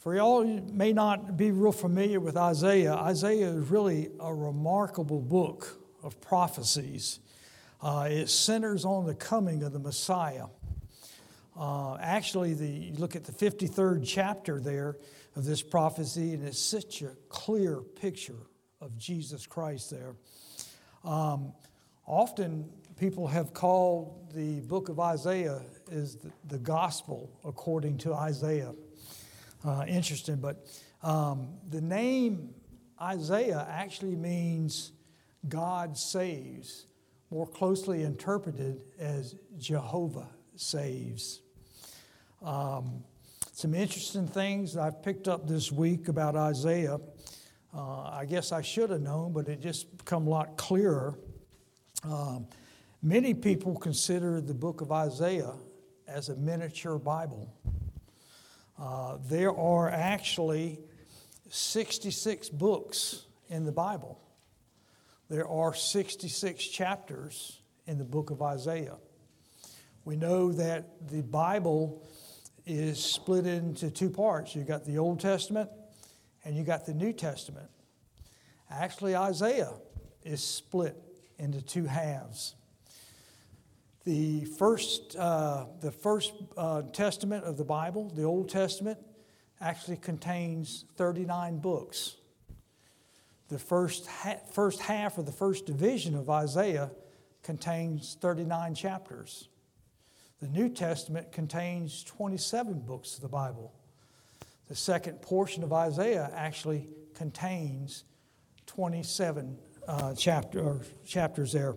For y'all who may not be real familiar with Isaiah, Isaiah is really a remarkable book of prophecies. It centers on the coming of the Messiah. You look at the 53rd chapter there of this prophecy, and it's such a clear picture of Jesus Christ there. Often people have called the book of Isaiah is the gospel according to Isaiah. Interesting, but the name Isaiah actually means God saves, more closely interpreted as Jehovah saves. Some interesting things I've picked up this week about Isaiah. I guess I should have known, but it just become a lot clearer. Many people consider the book of Isaiah as a miniature Bible. There are actually 66 books in the Bible. There are 66 chapters in the book of Isaiah. We know that the Bible is split into two parts. You've got the Old Testament and you got the New Testament. Actually, Isaiah is split into two halves. The first testament of the Bible, the Old Testament, actually contains 39 books. The first half of the first division of Isaiah contains 39 chapters. The New Testament contains 27 books of the Bible. The second portion of Isaiah actually contains 27 chapters there.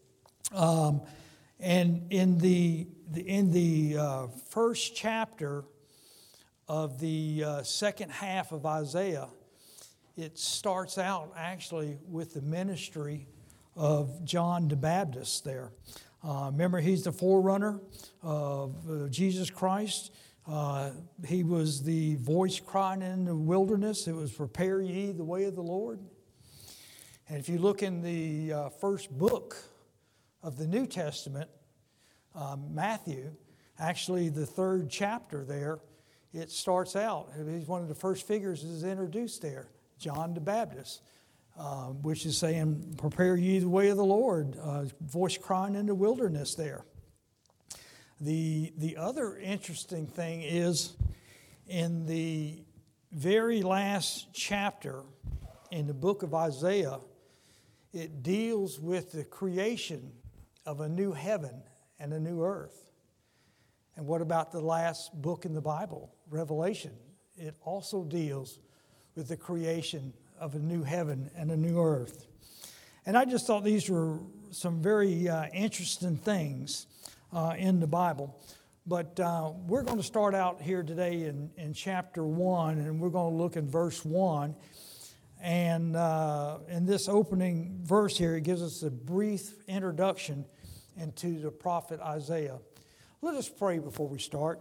And in the first chapter of the second half of Isaiah, it starts out actually with the ministry of John the Baptist there. Remember, he's the forerunner of Jesus Christ. He was the voice crying in the wilderness. It was, "Prepare ye the way of the Lord." And if you look in the first book of the New Testament, Matthew, actually the third chapter there, it starts out, he's one of the first figures that is introduced there, John the Baptist, which is saying, "Prepare ye the way of the Lord," voice crying in the wilderness there. The other interesting thing is in the very last chapter in the book of Isaiah, it deals with the creation of a new heaven and a new earth. And what about the last book in the Bible, Revelation? It also deals with the creation of a new heaven and a new earth. And I just thought these were some very interesting things in the Bible. But we're going to start out here today in chapter 1, and we're going to look in verse 1. And in this opening verse here, it gives us a brief introduction into the prophet Isaiah. Let us pray before we start.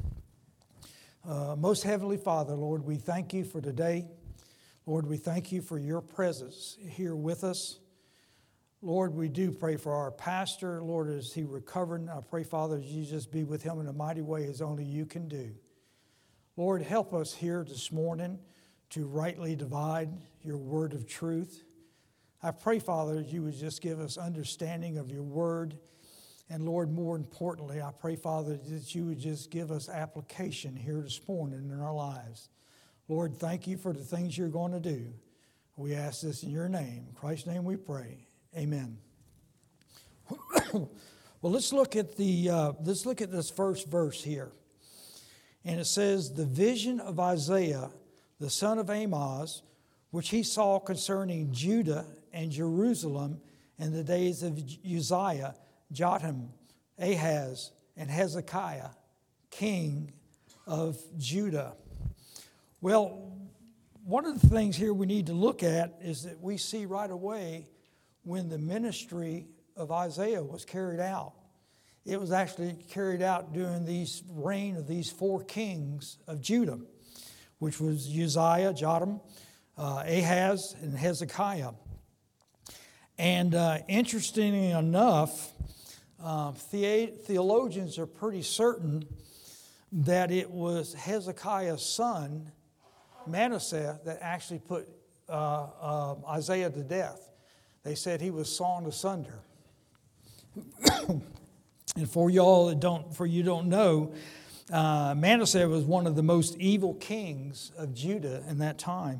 Most Heavenly Father, Lord, we thank you for today. Lord, we thank you for your presence here with us. Lord, we do pray for our pastor. Lord, as he recovered, I pray, Father, as you just be with him in a mighty way as only you can do. Lord, help us here this morning to rightly divide your word of truth. I pray, Father, you would just give us understanding of your word. And Lord, more importantly, I pray, Father, that you would just give us application here this morning in our lives. Lord, thank you for the things you're going to do. We ask this in your name. In Christ's name we pray. Amen. Well, let's look at this first verse here. And it says, "The vision of Isaiah, the son of Amoz, which he saw concerning Judah and Jerusalem in the days of Uzziah, Jotham, Ahaz, and Hezekiah, king of Judah." Well, one of the things here we need to look at is that we see right away when the ministry of Isaiah was carried out. It was actually carried out during the reign of these four kings of Judah, which was Uzziah, Jotham, Ahaz, and Hezekiah. And interestingly enough, theologians are pretty certain that it was Hezekiah's son Manasseh that actually put Isaiah to death. They said he was sawn asunder. And for you don't know, Manasseh was one of the most evil kings of Judah in that time.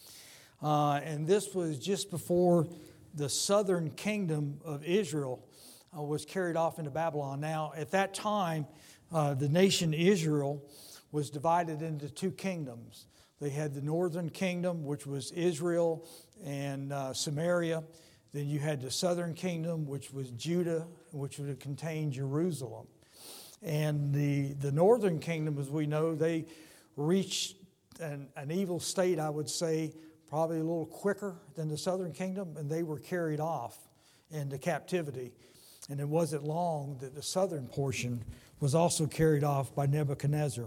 And this was just before the southern kingdom of Israel was carried off into Babylon. Now, at that time, the nation Israel was divided into two kingdoms. They had the northern kingdom, which was Israel and Samaria. Then you had the southern kingdom, which was Judah, which would contain Jerusalem. And the northern kingdom, as we know, they reached an evil state, I would say, probably a little quicker than the southern kingdom, and they were carried off into captivity. And it wasn't long that the southern portion was also carried off by Nebuchadnezzar.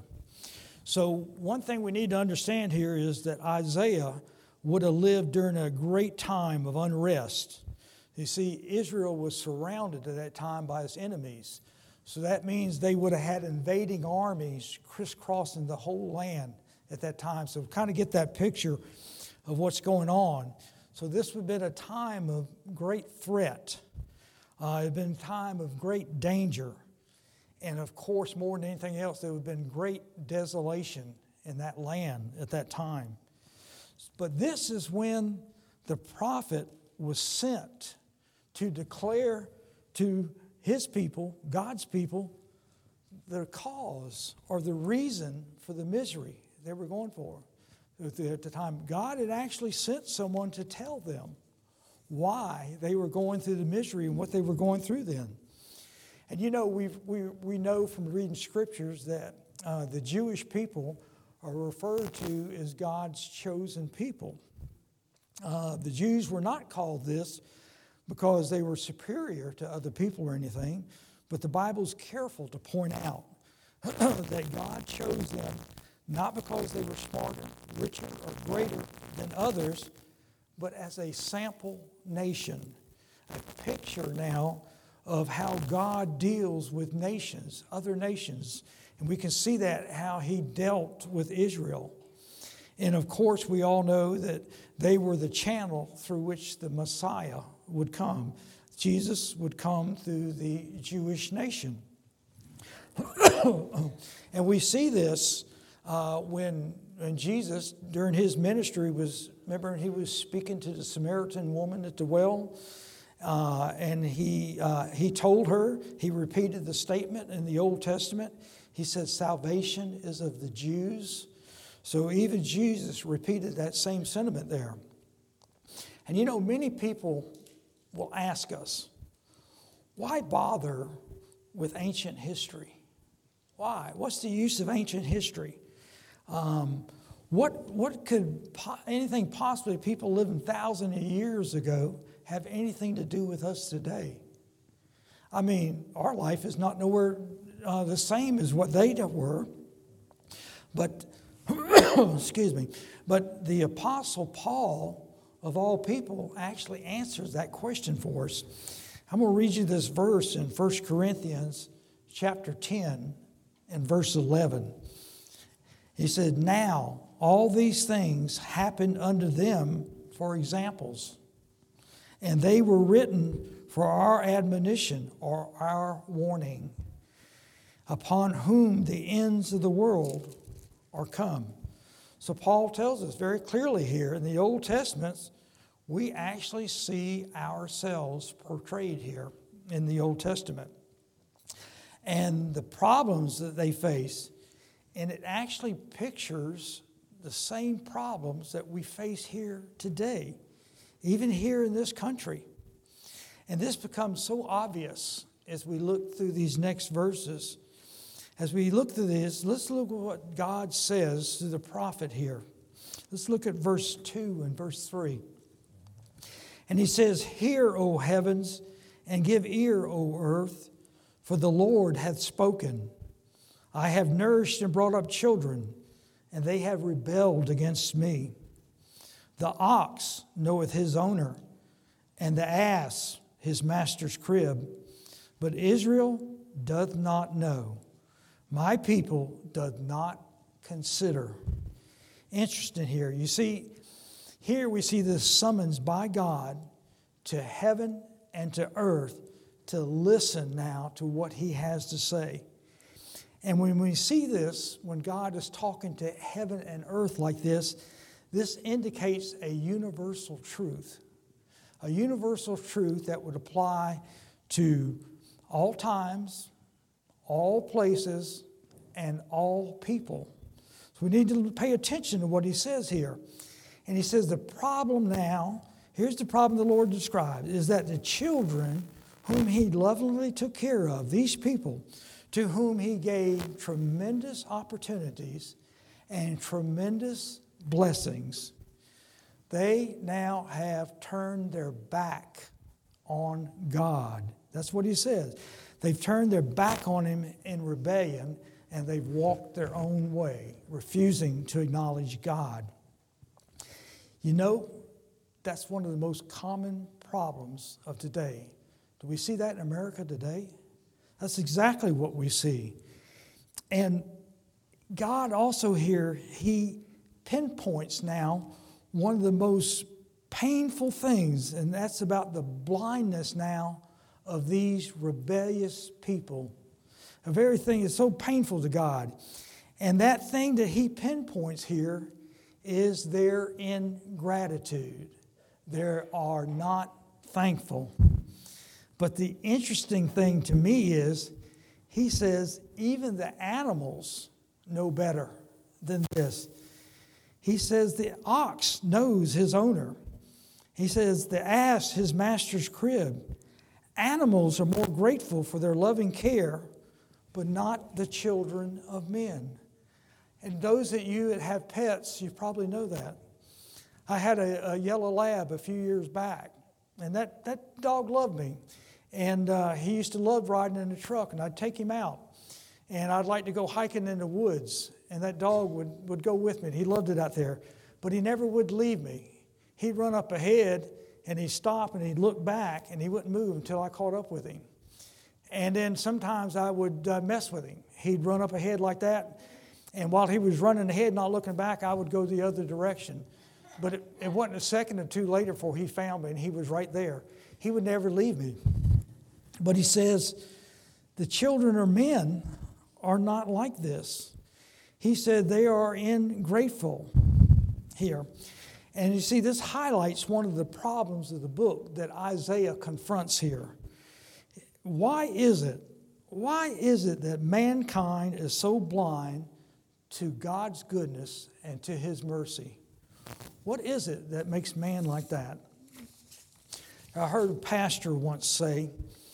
So one thing we need to understand here is that Isaiah would have lived during a great time of unrest. You see, Israel was surrounded at that time by its enemies. So that means they would have had invading armies crisscrossing the whole land at that time. So kind of get that picture of what's going on. So this would have been a time of great threat. It had been a time of great danger. And of course, more than anything else, there would have been great desolation in that land at that time. But this is when the prophet was sent to declare to his people, God's people, the cause or the reason for the misery they were going for. At the time, God had actually sent someone to tell them why they were going through the misery and what they were going through then. And you know, we know from reading scriptures that the Jewish people are referred to as God's chosen people. The Jews were not called this because they were superior to other people or anything, but the Bible's careful to point out that God chose them not because they were smarter, richer, or greater than others, but as a sample nation. A picture now of how God deals with nations, other nations. And we can see that how he dealt with Israel. And of course, we all know that they were the channel through which the Messiah would come. Jesus would come through the Jewish nation. And we see this when Jesus, during his ministry, remember he was speaking to the Samaritan woman at the well, and he told her, he repeated the statement in the Old Testament. He said, salvation is of the Jews. So even Jesus repeated that same sentiment there. And you know, many people will ask us, why bother with ancient history? Why? What's the use of ancient history? What could anything possibly people living thousands of years ago have anything to do with us today? I mean, our life is not nowhere the same as what they were. But, excuse me, but the Apostle Paul, of all people, actually answers that question for us. I'm going to read you this verse in 1 Corinthians chapter 10 and verse 11. He said, now all these things happened unto them for examples, and they were written for our admonition or our warning, upon whom the ends of the world are come. So Paul tells us very clearly here in the Old Testament, we actually see ourselves portrayed here in the Old Testament. And the problems that they face, and it actually pictures the same problems that we face here today, even here in this country. And this becomes so obvious as we look through these next verses. As we look through this, let's look at what God says to the prophet here. Let's look at verse 2 and verse 3. And he says, hear, O heavens, and give ear, O earth, for the Lord hath spoken. I have nourished and brought up children, and they have rebelled against me. The ox knoweth his owner, and the ass his master's crib. But Israel doth not know. My people doth not consider. interesting here. You see, here we see this summons by God to heaven and to earth to listen now to what he has to say. And when we see this, when God is talking to heaven and earth like this indicates a universal truth. A universal truth that would apply to all times, all places, and all people. So we need to pay attention to what he says here. And he says the problem now, here's the problem the Lord described, is that the children whom he lovingly took care of, these people to whom he gave tremendous opportunities and tremendous blessings, they now have turned their back on God. That's what he says. They've turned their back on him in rebellion, and they've walked their own way, refusing to acknowledge God. You know, that's one of the most common problems of today. Do we see that in America today? That's exactly what we see. And God also here, he pinpoints now one of the most painful things, and that's about the blindness now of these rebellious people. A very thing is so painful to God. And that thing that he pinpoints here is their ingratitude. They are not thankful. But the interesting thing to me is, he says, even the animals know better than this. He says the ox knows his owner. He says the ass his master's crib. Animals are more grateful for their loving care, but not the children of men. And those of you that have pets, you probably know that. I had a yellow lab a few years back, and that dog loved me. And he used to love riding in the truck, and I'd take him out. And I'd like to go hiking in the woods, and that dog would go with me. He loved it out there, but he never would leave me. He'd run up ahead, and he'd stop, and he'd look back, and he wouldn't move until I caught up with him. And then sometimes I would mess with him. He'd run up ahead like that, and while he was running ahead, not looking back, I would go the other direction. But it wasn't a second or two later before he found me, and he was right there. He would never leave me. But he says, the children of men are not like this. He said they are ingrateful here. And you see, this highlights one of the problems of the book that Isaiah confronts here. Why is it that mankind is so blind to God's goodness and to his mercy? What is it that makes man like that? I heard a pastor once say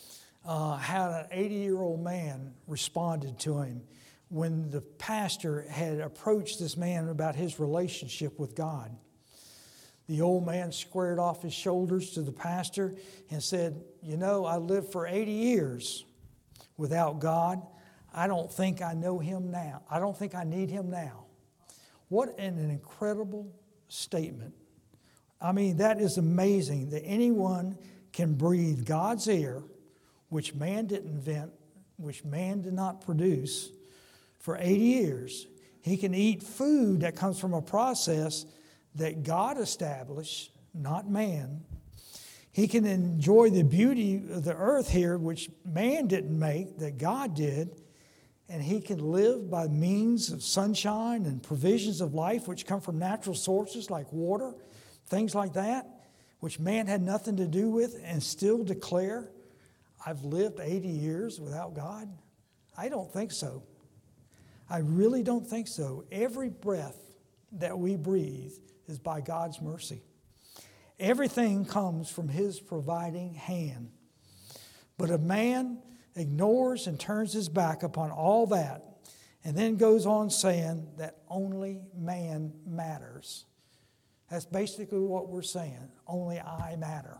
how an 80-year-old man responded to him when the pastor had approached this man about his relationship with God. The old man squared off his shoulders to the pastor and said, "You know, I lived for 80 years without God. I don't think I know him now. I don't think I need him now." What an incredible statement. I mean, that is amazing that anyone can breathe God's air, which man didn't invent, which man did not produce, for 80 years. He can eat food that comes from a process that God established, not man. He can enjoy the beauty of the earth here, which man didn't make, that God did. And he can live by means of sunshine and provisions of life, which come from natural sources like water, things like that, which man had nothing to do with, and still declare, "I've lived 80 years without God"? I don't think so. I really don't think so. Every breath that we breathe is by God's mercy. Everything comes from his providing hand. But a man ignores and turns his back upon all that and then goes on saying that only man matters. That's basically what we're saying. Only I matter.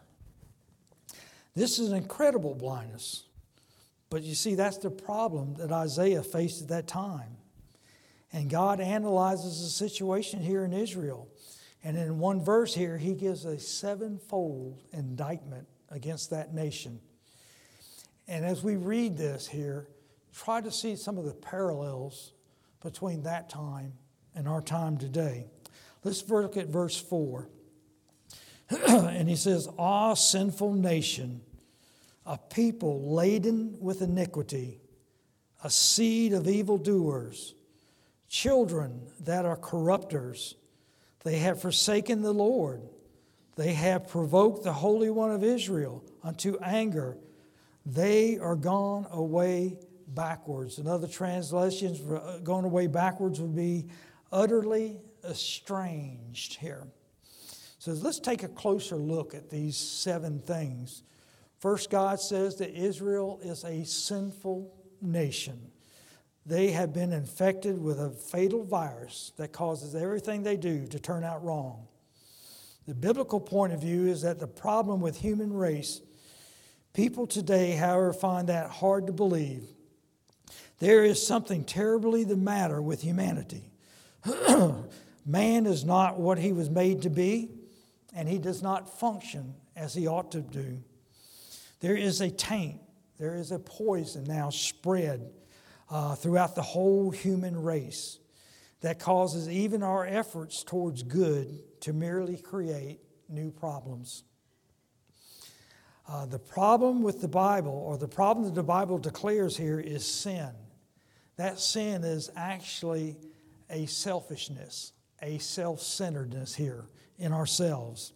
This is an incredible blindness. But you see, that's the problem that Isaiah faced at that time. And God analyzes the situation here in Israel. And in one verse here, he gives a sevenfold indictment against that nation. And as we read this here, try to see some of the parallels between that time and our time today. Let's look at verse 4. And he says, "Ah, sinful nation, a people laden with iniquity, a seed of evildoers, children that are corrupters. They have forsaken the Lord. They have provoked the Holy One of Israel unto anger. They are gone away backwards." In other translations, going away backwards would be utterly estranged here. So let's take a closer look at these 7 things. First, God says that Israel is a sinful nation. They have been infected with a fatal virus that causes everything they do to turn out wrong. The biblical point of view is that the problem with human race, people today, however, find that hard to believe. There is something terribly the matter with humanity. Man is not what he was made to be, and he does not function as he ought to do. There is a taint, there is a poison now spread throughout the whole human race that causes even our efforts towards good to merely create new problems. The problem with the Bible, or the problem that the Bible declares here, is sin. That sin is actually a selfishness, a self-centeredness here in ourselves.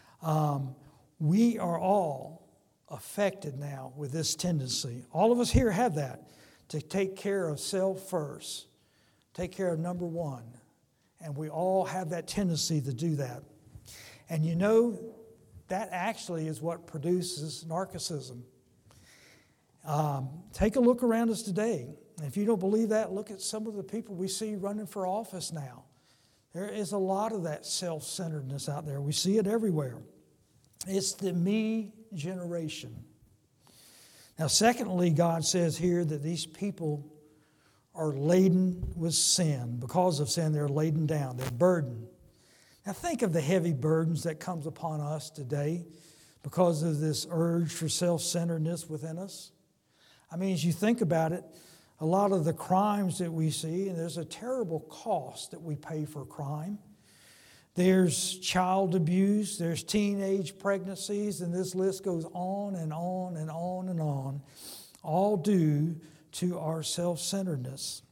We are all affected now with this tendency. All of us here have that, to take care of self first, take care of number one. And we all have that tendency to do that. And you know, that actually is what produces narcissism. Take a look around us today. If you don't believe that, look at some of the people we see running for office now. There is a lot of that self-centeredness out there. We see it everywhere. It's the me generation. Now, secondly, God says here that these people are laden with sin. Because of sin, they're laden down. They're burdened. Now, think of the heavy burdens that comes upon us today because of this urge for self-centeredness within us. I mean, as you think about it, a lot of the crimes that we see, and there's a terrible cost that we pay for crime. There's child abuse, there's teenage pregnancies, and this list goes on and on and on and on, all due to our self-centeredness.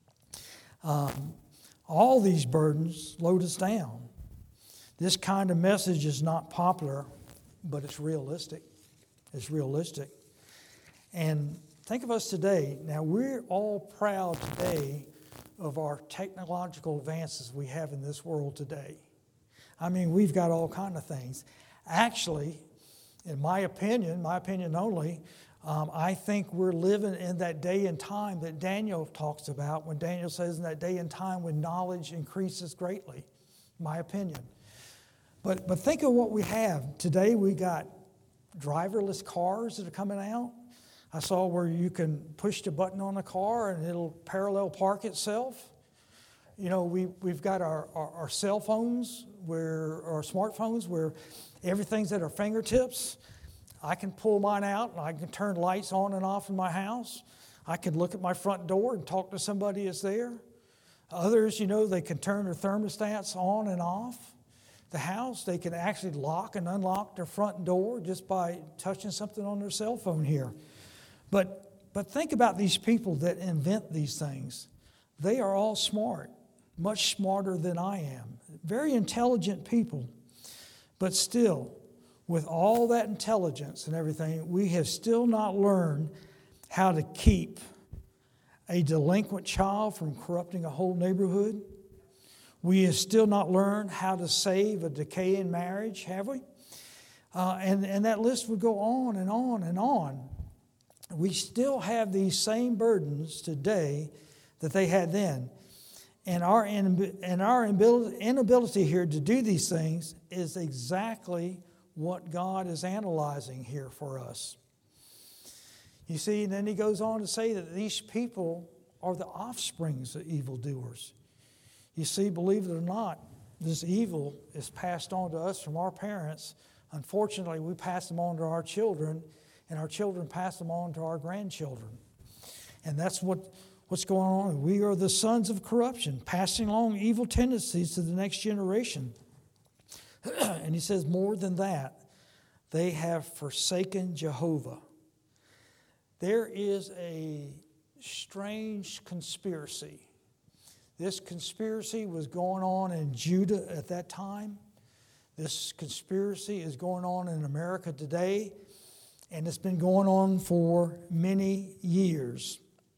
All these burdens load us down. This kind of message is not popular, but it's realistic. It's realistic. And think of us today. Now, we're all proud today of our technological advances we have in this world today. I mean, we've got all kinds of things. Actually, in my opinion only, I think we're living in that day and time that Daniel talks about, when Daniel says in that day and time when knowledge increases greatly, my opinion. But think of what we have. Today we got driverless cars that are coming out. I saw where you can push the button on a car and it'll parallel park itself. You know, we've got our cell phones, our smartphones, where everything's at our fingertips. I can pull mine out and I can turn lights on and off in my house. I can look at my front door and talk to somebody that's there. Others, you know, they can turn their thermostats on and off the house. They can actually lock and unlock their front door just by touching something on their cell phone here. But think about these people that invent these things. They are all smart, much smarter than I am. Very intelligent people. But still, with all that intelligence and everything, we have still not learned how to keep a delinquent child from corrupting a whole neighborhood. We have still not learned how to save a decaying marriage, have we? And that list would go on and on and on. We still have these same burdens today that they had then. And our inability here to do these things is exactly what God is analyzing here for us. You see, and then he goes on to say that these people are the offsprings of evildoers. You see, believe it or not, this evil is passed on to us from our parents. Unfortunately, we pass them on to our children, and our children pass them on to our grandchildren. And that's what What's going on? We are the sons of corruption, passing along evil tendencies to the next generation. And he says, more than that, they have forsaken Jehovah. There is a strange conspiracy. This conspiracy was going on in Judah at that time. This conspiracy is going on in America today, and it's been going on for many years.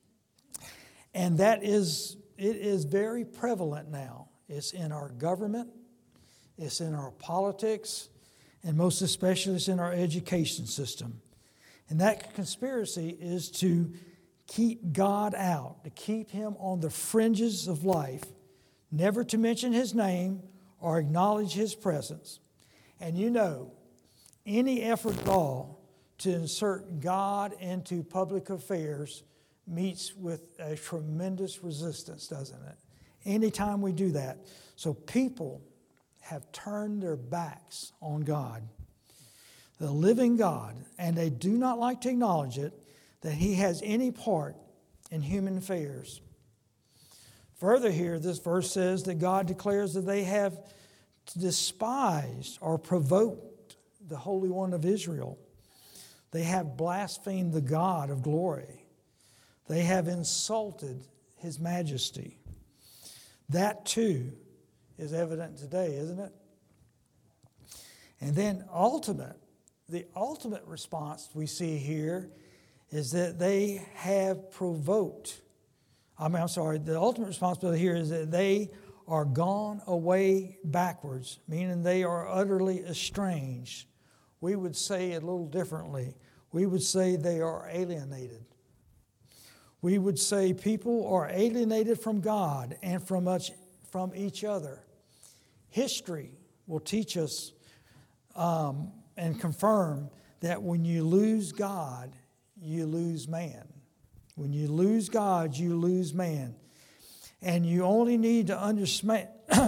And it is very prevalent now. It's in our government, it's in our politics, and most especially it's in our education system. And that conspiracy is to keep God out, to keep Him on the fringes of life, never to mention His name or acknowledge His presence. And you know, any effort at all to insert God into public affairs meets with a tremendous resistance, doesn't it? Anytime we do that. So people have turned their backs on God, the living God, and they do not like to acknowledge it, that He has any part in human affairs. Further here, this verse says that God declares that they have despised or provoked the Holy One of Israel. They have blasphemed the God of glory. They have insulted His majesty. That too is evident today, isn't it? And then the ultimate response we see here is that they have provoked. The ultimate responsibility here is that they are gone away backwards, meaning they are utterly estranged. We would say it a little differently. We would say they are alienated. We would say people are alienated from God and from each other. History will teach us and confirm that when you lose God, you lose man. When you lose God, you lose man. And you only need to understand,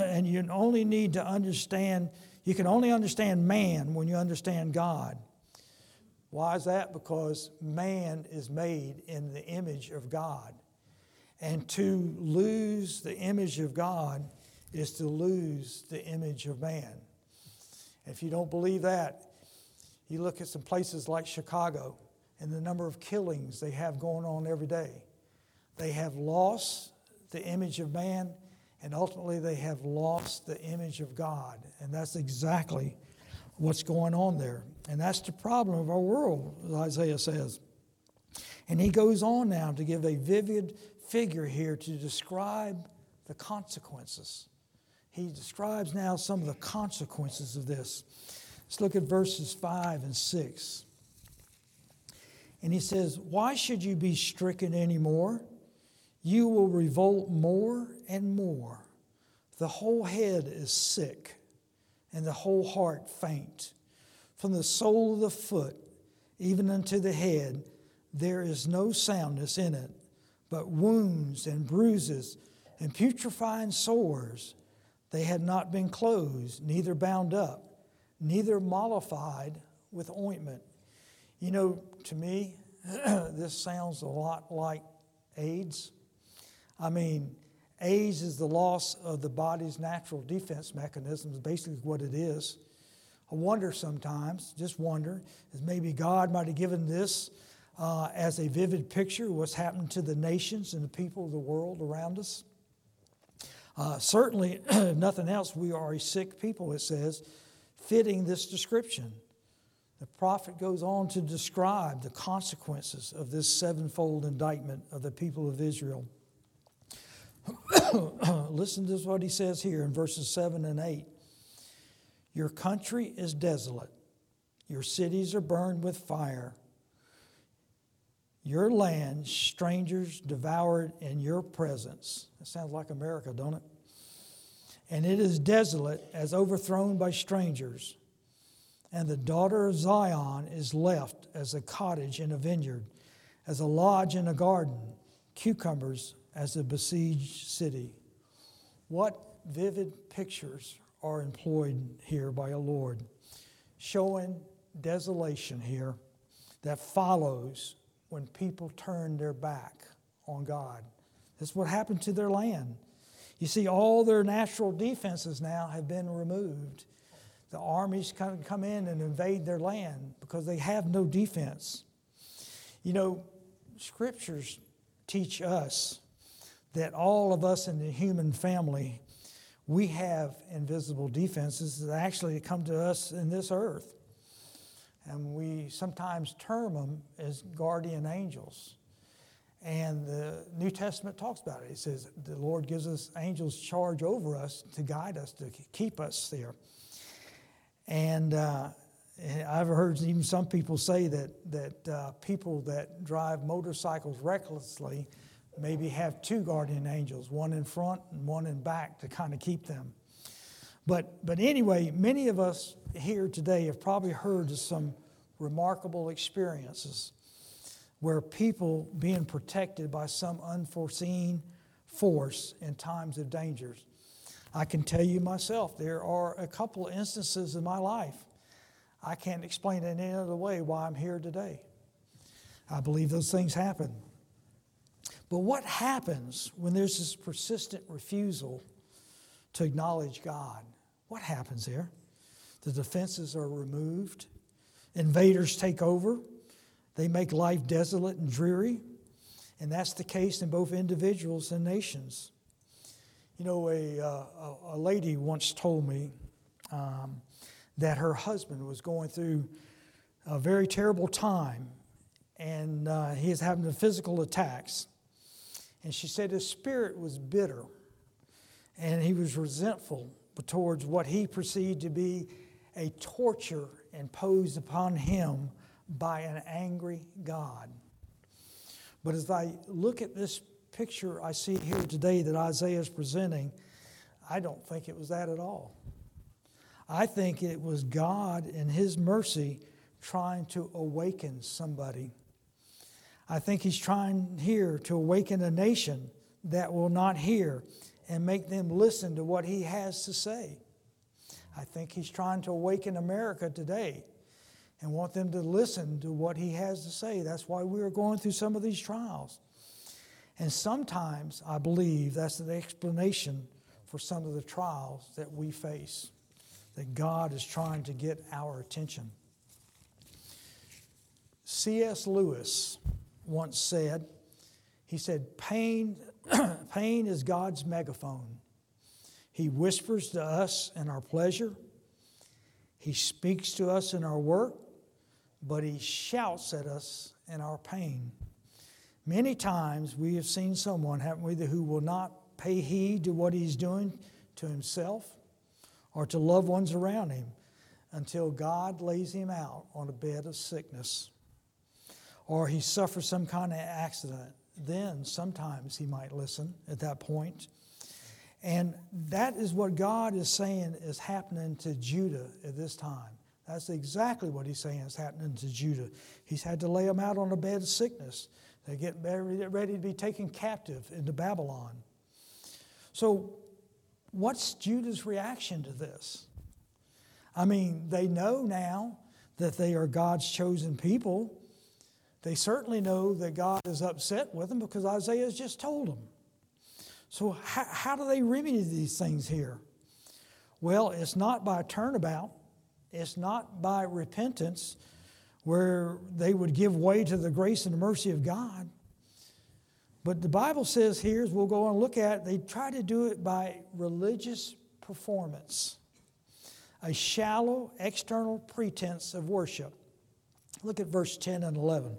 you can only understand man when you understand God. Why is that? Because man is made in the image of God. And to lose the image of God is to lose the image of man. If you don't believe that, you look at some places like Chicago and the number of killings they have going on every day. They have lost the image of man, and ultimately they have lost the image of God. And that's exactly what's going on there. And that's the problem of our world, as Isaiah says. And he goes on now to give a vivid figure here to describe the consequences. He describes now some of the consequences of this. Let's look at verses 5 and 6. And he says, "Why should you be stricken anymore? You will revolt more and more. The whole head is sick, and the whole heart faint. From the sole of the foot even unto the head, there is no soundness in it, but wounds and bruises and putrefying sores. They had not been closed, neither bound up, neither mollified with ointment." You know, to me, this sounds a lot like AIDS. I mean, AIDS is the loss of the body's natural defense mechanisms, basically what it is. I wonder sometimes, just wonder, is maybe God might have given this as a vivid picture of what's happened to the nations and the people of the world around us. Certainly, if nothing else, we are a sick people, it says, fitting this description. The prophet goes on to describe the consequences of this sevenfold indictment of the people of Israel. Listen to what he says here in verses 7 and 8. "Your country is desolate. Your cities are burned with fire. Your land, strangers devoured in your presence." That sounds like America, don't it? "And it is desolate as overthrown by strangers. And the daughter of Zion is left as a cottage in a vineyard, as a lodge in a garden, cucumbers as a besieged city." What vivid pictures are employed here by our Lord, showing desolation here that follows when people turn their back on God. That's what happened to their land. You see, all their natural defenses now have been removed. The armies come in and invade their land because they have no defense. You know, scriptures teach us that all of us in the human family, we have invisible defenses that actually come to us in this earth. And we sometimes term them as guardian angels. And the New Testament talks about it. It says the Lord gives us angels charge over us to guide us, to keep us there. And I've heard even some people say that people that drive motorcycles recklessly maybe have two guardian angels, one in front and one in back to kind of keep them. But anyway, many of us here today have probably heard of some remarkable experiences where people being protected by some unforeseen force in times of dangers. I can tell you myself, there are a couple of instances in my life. I can't explain it in any other way why I'm here today. I believe those things happen. But what happens when there's this persistent refusal to acknowledge God? What happens there? The defenses are removed. Invaders take over. They make life desolate and dreary. And that's the case in both individuals and nations. You know, a lady once told me that her husband was going through a very terrible time, and he is having physical attacks. And she said his spirit was bitter, and he was resentful towards what he perceived to be a torture imposed upon him by an angry God. But as I look at this picture I see here today that Isaiah is presenting, I don't think it was that at all. I think it was God in His mercy trying to awaken somebody. I think He's trying here to awaken a nation that will not hear and make them listen to what He has to say. I think He's trying to awaken America today and want them to listen to what He has to say. That's why we are going through some of these trials. And sometimes I believe that's the explanation for some of the trials that we face, that God is trying to get our attention. C.S. Lewis once said, he said, pain is God's megaphone. He whispers to us in our pleasure. He speaks to us in our work, but He shouts at us in our pain. Many times we have seen someone, haven't we, who will not pay heed to what he's doing to himself or to loved ones around him until God lays him out on a bed of sickness, or he suffers some kind of accident. Then sometimes he might listen at that point. And that is what God is saying is happening to Judah at this time. That's exactly what He's saying is happening to Judah. He's had to lay them out on a bed of sickness. They get ready to be taken captive into Babylon. So what's Judah's reaction to this? I mean, they know now that they are God's chosen people. They certainly know that God is upset with them because Isaiah has just told them. So how do they remedy these things here? Well, it's not by turnabout. It's not by repentance where they would give way to the grace and the mercy of God. But the Bible says here, as we'll go and look at, they try to do it by religious performance, a shallow external pretense of worship. Look at verse 10 and 11.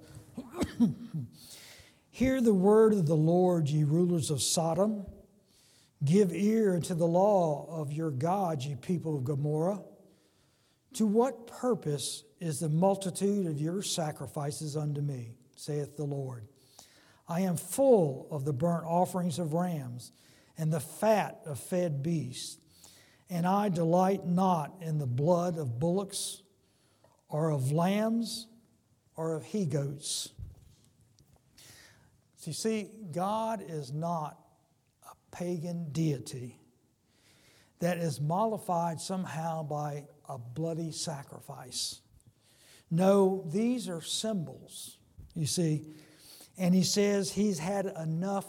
Hear the word of the Lord, ye rulers of Sodom. Give ear unto the law of your God, ye people of Gomorrah. To what purpose is the multitude of your sacrifices unto me, saith the Lord? I am full of the burnt offerings of rams and the fat of fed beasts, and I delight not in the blood of bullocks or of lambs or of he-goats. So you see, God is not a pagan deity that is mollified somehow by a bloody sacrifice. No, these are symbols, you see. And He says He's had enough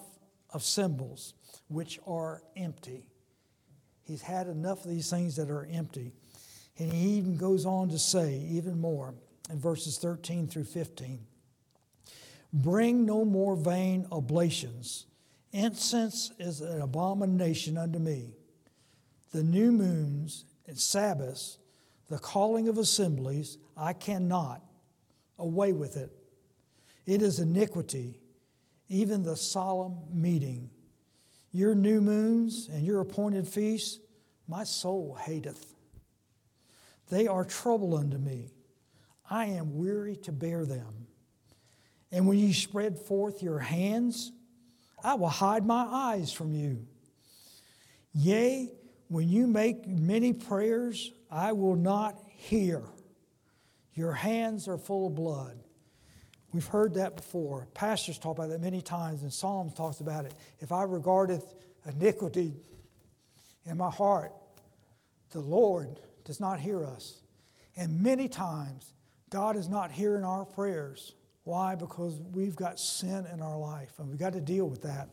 of symbols which are empty. He's had enough of these things that are empty. And he even goes on to say even more in verses 13 through 15. Bring no more vain oblations. Incense is an abomination unto me. The new moons and Sabbaths, the calling of assemblies, I cannot. Away with it. It is iniquity, even the solemn meeting. Your new moons and your appointed feasts, my soul hateth. They are trouble unto me. I am weary to bear them. And when you spread forth your hands, I will hide my eyes from you. Yea, when you make many prayers, I will not hear. Your hands are full of blood. We've heard that before. Pastors talk about that many times, and Psalms talks about it. If I regardeth iniquity in my heart, the Lord does not hear us. And many times, God is not hearing our prayers. Why? Because we've got sin in our life, and we've got to deal with that.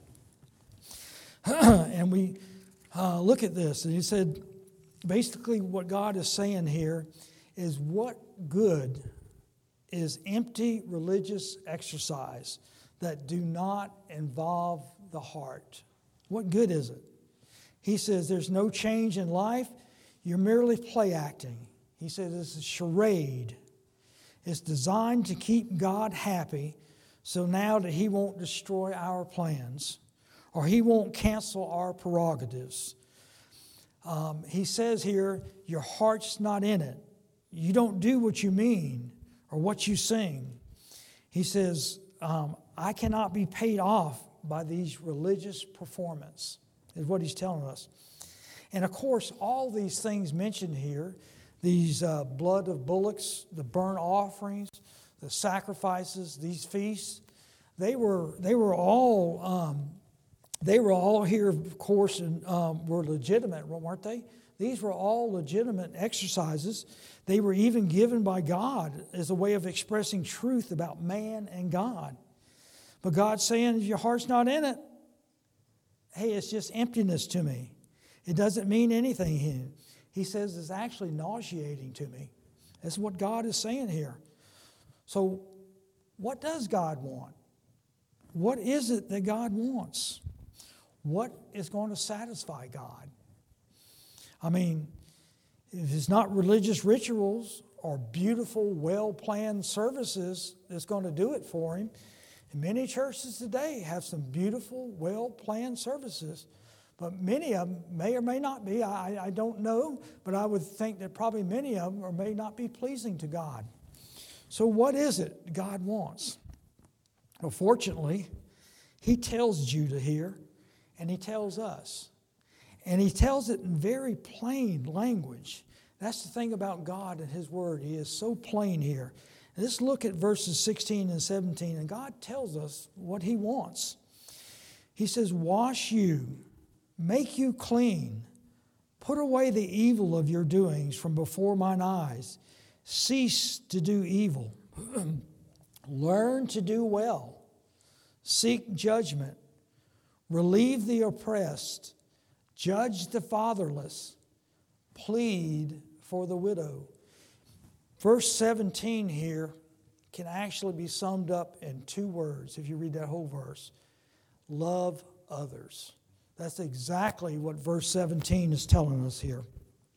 And we look at this, and he said, basically what God is saying here is what good is empty religious exercise that do not involve the heart. What good is it? He says there's no change in life. You're merely play acting. He says it's a charade. It's designed to keep God happy so now that he won't destroy our plans or he won't cancel our prerogatives. He says here, your heart's not in it. You don't do what you mean or what you sing. He says, I cannot be paid off by these religious performance, is what he's telling us. And of course, all these things mentioned here, these blood of bullocks, the burnt offerings, the sacrifices, these feasts, they were all here, of course, and were legitimate, weren't they? These were all legitimate exercises. They were even given by God as a way of expressing truth about man and God. But God's saying, if your heart's not in it, hey, it's just emptiness to me. It doesn't mean anything here. He says it's actually nauseating to me. That's what God is saying here. So what does God want? What is it that God wants? What is going to satisfy God? I mean, if it's not religious rituals or beautiful, well-planned services that's going to do it for him, and many churches today have some beautiful, well-planned services, but many of them may or may not be. I don't know, but I would think that probably many of them may not be pleasing to God. So what is it God wants? Well, fortunately, he tells Judah here, and he tells us. And he tells it in very plain language. That's the thing about God and his word. He is so plain here. Let's look at verses 16 and 17, and God tells us what he wants. He says, wash you, make you clean, put away the evil of your doings from before mine eyes. Cease to do evil. Learn to do well. Seek judgment. Relieve the oppressed. Judge the fatherless. Plead for the widow. Verse 17 here can actually be summed up in 2 words if you read that whole verse. Love others. That's exactly what verse 17 is telling us here.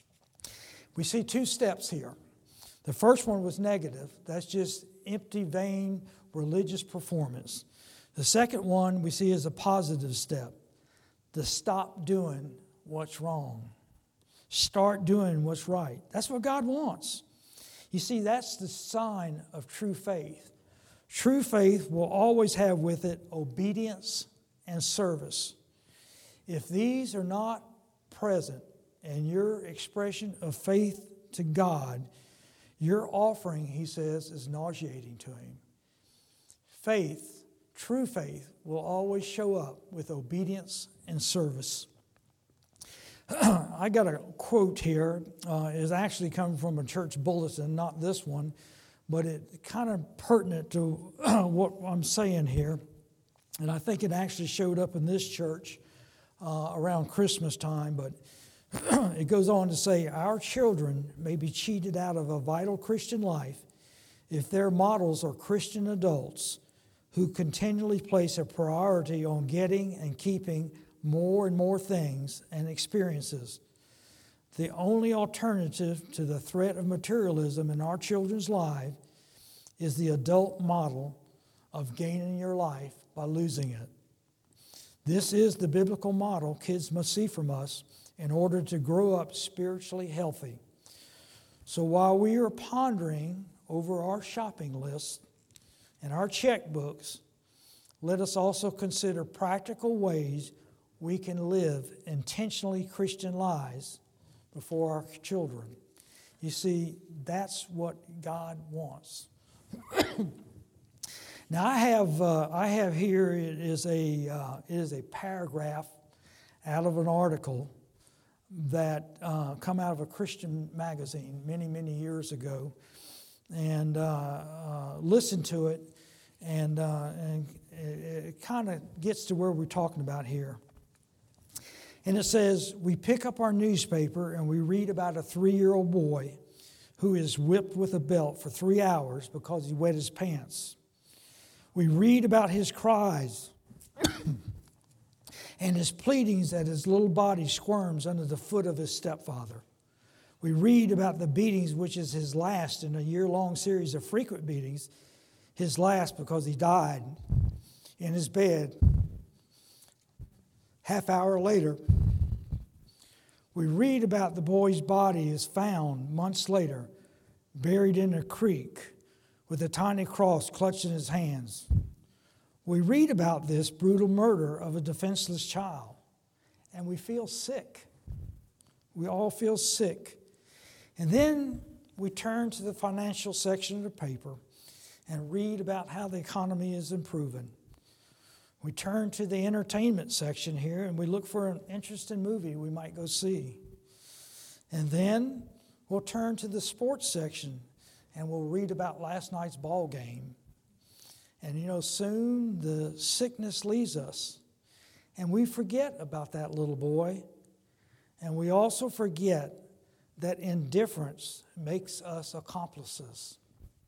We see 2 steps here. The first one was negative. That's just empty, vain, religious performance. The second one we see as a positive step. To stop doing what's wrong. Start doing what's right. That's what God wants. You see, that's the sign of true faith. True faith will always have with it obedience and service. If these are not present in your expression of faith to God, your offering, he says, is nauseating to him. Faith, true faith, will always show up with obedience and service. I got a quote here. It's actually coming from a church bulletin, not this one, but it's kind of pertinent to what I'm saying here. And I think it actually showed up in this church around Christmas time, but it goes on to say, our children may be cheated out of a vital Christian life if their models are Christian adults who continually place a priority on getting and keeping more and more things and experiences. The only alternative to the threat of materialism in our children's life is the adult model of gaining your life by losing it. This is the biblical model kids must see from us in order to grow up spiritually healthy. So while we are pondering over our shopping list and our checkbooks, let us also consider practical ways we can live intentionally Christian lives before our children. You see, that's what God wants. Now I have here, it is a paragraph out of an article that come out of a Christian magazine many years ago, and listen to it, and it kind of gets to where we're talking about here. And it says, we pick up our newspaper and we read about a 3-year-old boy who is whipped with a belt for 3 hours because he wet his pants. We read about his cries and his pleadings that his little body squirms under the foot of his stepfather. We read about the beatings, which is his last in a year-long series of frequent beatings, his last because he died in his bed. Half hour later, we read about the boy's body is found months later, buried in a creek with a tiny cross clutched in his hands. We read about this brutal murder of a defenseless child, and we feel sick. We all feel sick. And then we turn to the financial section of the paper and read about how the economy is improving. We turn to the entertainment section here and we look for an interesting movie we might go see. And then we'll turn to the sports section and we'll read about last night's ball game. And soon the sickness leaves us and we forget about that little boy. And we also forget that indifference makes us accomplices.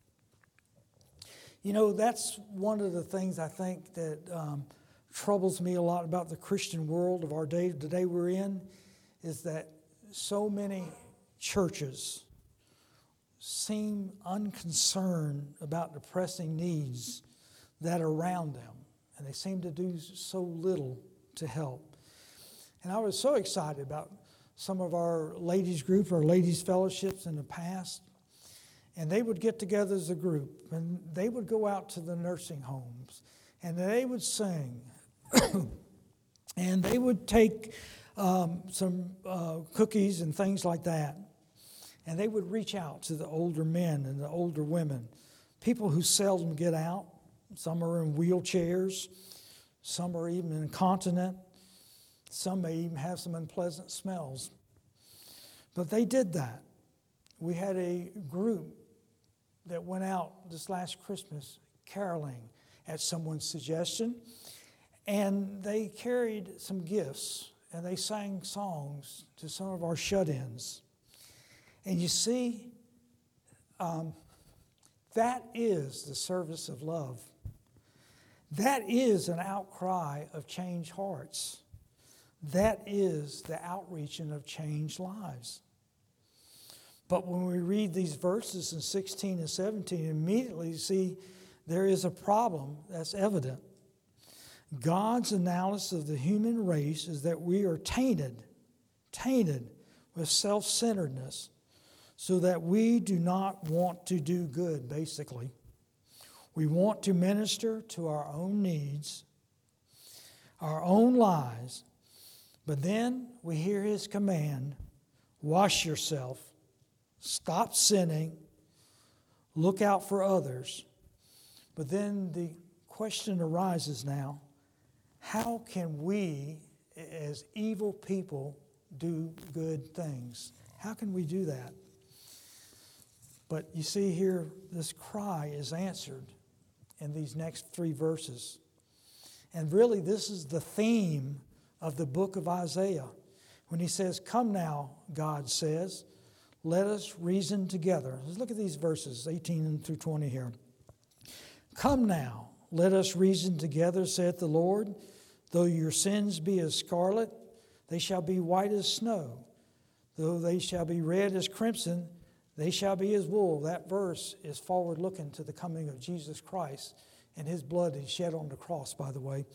That's one of the things I think that troubles me a lot about the Christian world of our day, the day we're in, is that so many churches seem unconcerned about the pressing needs that are around them, and they seem to do so little to help. And I was so excited about some of our ladies group, our ladies fellowships in the past. And they would get together as a group, and they would go out to the nursing homes, and they would sing, and they would take some cookies and things like that, and they would reach out to the older men and the older women, people who seldom get out. Some are in wheelchairs, some are even incontinent, some may even have some unpleasant smells. But they did that. We had a group that went out this last Christmas caroling at someone's suggestion, and they carried some gifts and they sang songs to some of our shut-ins. And you see, that is the service of love. That is an outcry of changed hearts. That is the outreaching of changed lives. But when we read these verses in 16 and 17, immediately see there is a problem that's evident. God's analysis of the human race is that we are tainted with self-centeredness, so that we do not want to do good, basically. We want to minister to our own needs, our own lives, but then we hear his command, wash yourself, stop sinning, look out for others. But then the question arises now, how can we, as evil people, do good things? How can we do that? But you see here, this cry is answered in these next 3 verses. And really, this is the theme of the book of Isaiah. When he says, "Come now," God says, "let us reason together." Let's look at these verses, 18 through 20 here. "Come now, let us reason together, saith the Lord. Though your sins be as scarlet, they shall be white as snow. Though they shall be red as crimson, they shall be as wool." That verse is forward looking to the coming of Jesus Christ and his blood he shed on the cross, by the way.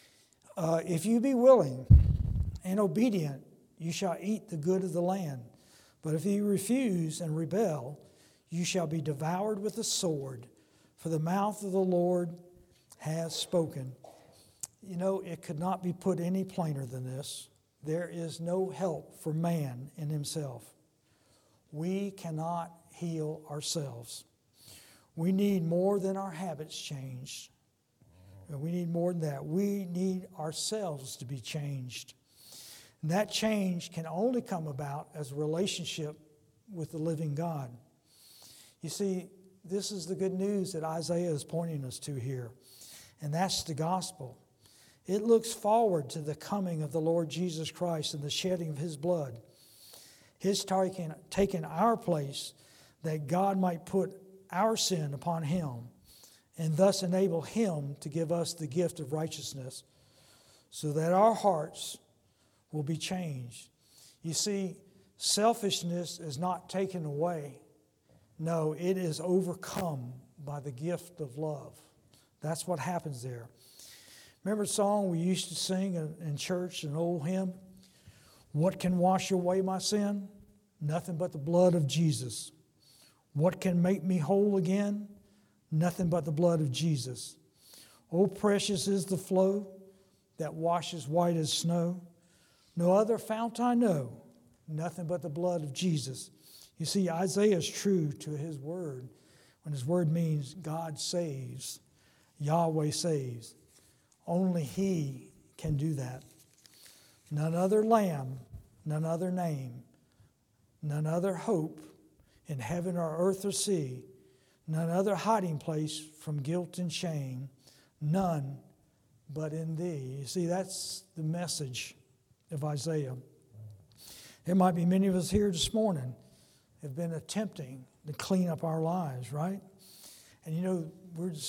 "If you be willing and obedient, you shall eat the good of the land. But if you refuse and rebel, you shall be devoured with the sword. For the mouth of the Lord has spoken." You know, it could not be put any plainer than this. There is no help for man in himself. We cannot heal ourselves. We need more than our habits changed. We need more than that. We need ourselves to be changed. And that change can only come about as a relationship with the living God. You see, this is the good news that Isaiah is pointing us to here. And that's the gospel. It looks forward to the coming of the Lord Jesus Christ and the shedding of his blood. His taking our place that God might put our sin upon him and thus enable him to give us the gift of righteousness so that our hearts will be changed. You see, selfishness is not taken away. No, it is overcome by the gift of love. That's what happens there. Remember a song we used to sing in church, an old hymn? "What can wash away my sin? Nothing but the blood of Jesus. What can make me whole again? Nothing but the blood of Jesus. Oh, precious is the flow that washes white as snow. No other fount I know, nothing but the blood of Jesus." You see, Isaiah is true to his word when his word means God saves, Yahweh saves. Only he can do that. None other lamb, none other name, none other hope in heaven or earth or sea, none other hiding place from guilt and shame, none but in thee. You see, that's the message of Isaiah. There might be many of us here this morning have been attempting to clean up our lives, right? And you know, we're the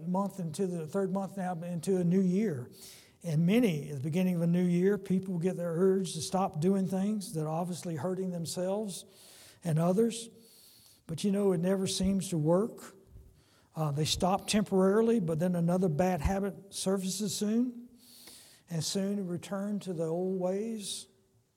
third month now into a new year. And many, at the beginning of a new year, people get their urge to stop doing things that are obviously hurting themselves and others. But you know, it never seems to work. They stop temporarily, but then another bad habit surfaces soon. And soon return to the old ways.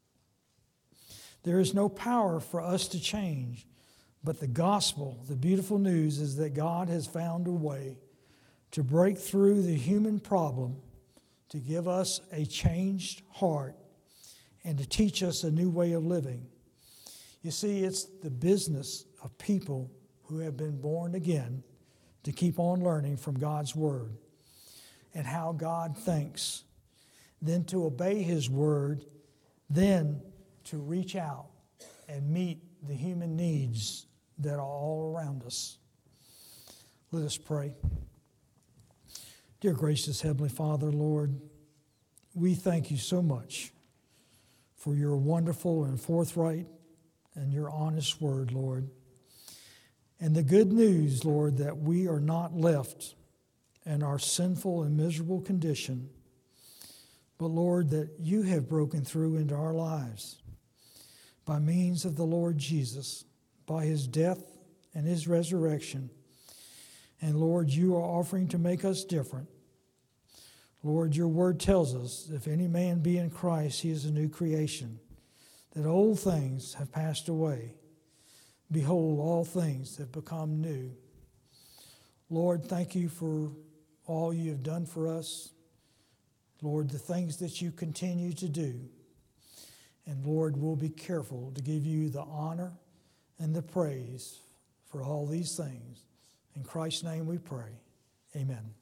There is no power for us to change. But the gospel, the beautiful news, is that God has found a way to break through the human problem, to give us a changed heart, and to teach us a new way of living. You see, it's the business of people who have been born again to keep on learning from God's Word and how God thinks, then to obey His Word, then to reach out and meet the human needs that are all around us. Let us pray. Dear gracious Heavenly Father, Lord, we thank you so much for your wonderful and forthright and your honest word, Lord. And the good news, Lord, that we are not left in our sinful and miserable condition, but, Lord, that you have broken through into our lives by means of the Lord Jesus, by his death and his resurrection. And, Lord, you are offering to make us different. Lord, your word tells us, if any man be in Christ, he is a new creation, that old things have passed away. Behold, all things have become new. Lord, thank you for all you have done for us. Lord, the things that you continue to do. And Lord, we'll be careful to give you the honor and the praise for all these things. In Christ's name we pray. Amen.